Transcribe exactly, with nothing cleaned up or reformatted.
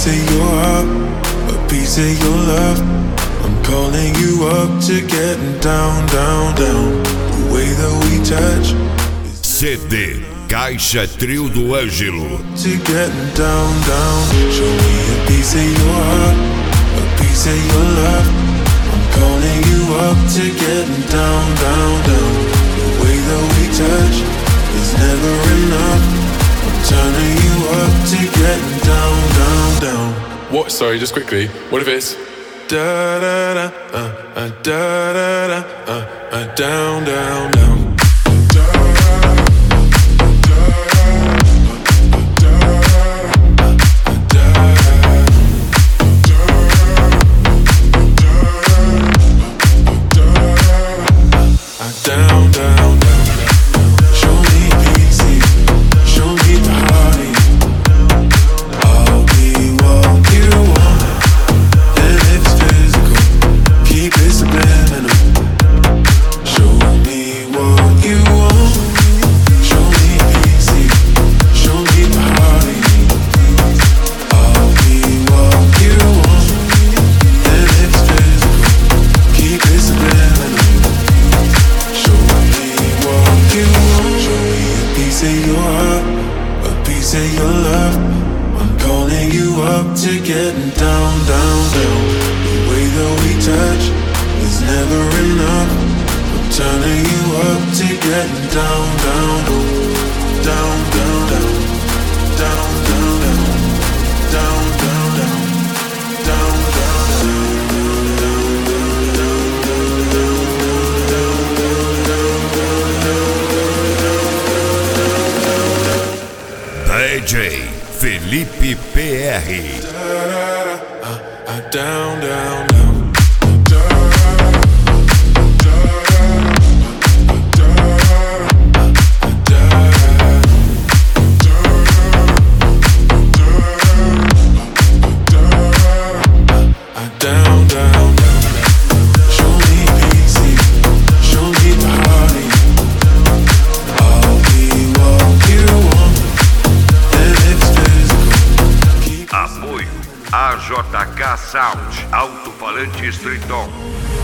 piece of your heart, a piece of your love. I'm calling you up to getting down, down, down. The way that we touch. C D Caixa Trio do Ângelo. To getting down, down. Show me a piece of your heart, a piece of your love. I'm calling you up to getting down, down, down. The way that we touch is never enough. I'm turning you up to getting down, down, down. What? Sorry, just quickly. What if it's da da da uh uh da da da uh uh down, down, down. Down, down, down. Show me pieces, show me the party. I'll be what you want, and if it's physical, keep it subliminal. Show me what you want. Show me pieces, show me the party. I'll be what you want, and if it's physical, keep it subliminal. Show me what you want. Show me a piece of your heart, a piece of your love. I'm calling you up to getting down, down, down. The way that we touch is never enough. I'm turning you up to getting down, down, down, down, down, down, down, down, down, down, down, down, D J Felipe P R. down, down, down. Down, down, down. Show me pieces, show me the party. I'll be what you want, and if it's physical. Apoio A J K Sound, Alto-Falante Streeton.